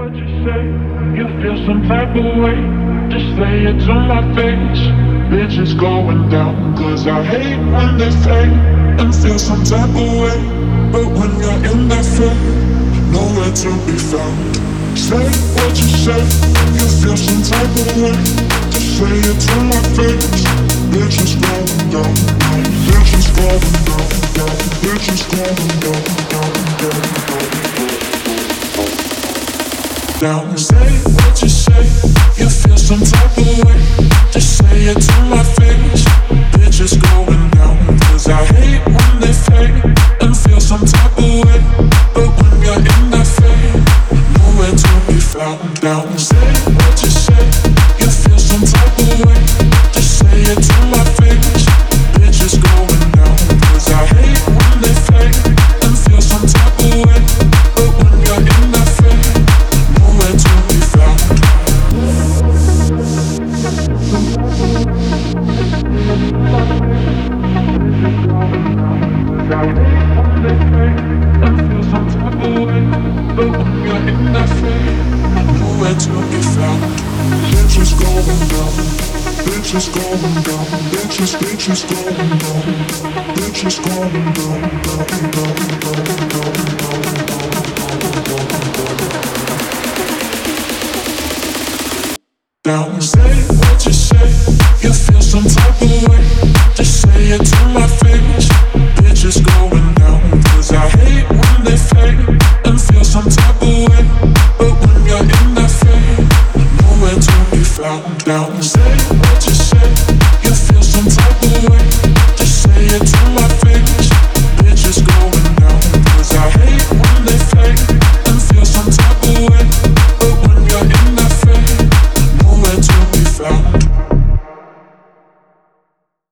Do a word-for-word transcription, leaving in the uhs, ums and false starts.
what you say. You feel some type of way. Just say it to my face. Bitches going down, cause I hate when they fake and feel some type of way. But when you're in that fake, nowhere to be found. Say what you say. You feel some type of way. Just say it to my face. Bitches going down, down. Bitches going down, down. Bitches going down, down, down, down. Down. Say what you say. You feel some type of way. Just say it to my face. Bitches going down, cause I hate when they fake and feel some type of way. But when you're in that fake, nowhere to be found. Down. Say what you say. You feel some type of way. Just say it to my face. Bitches going down, cause I hate when they fake and feel some type of way. But when you're in that fake, nowhere to be found. Bitches going down, bitches going down, bitches, bitches going down, bitches going down, down, down, down, down, down, down, down. Down. Say what you say. You feel some type of way. Just say it to my face.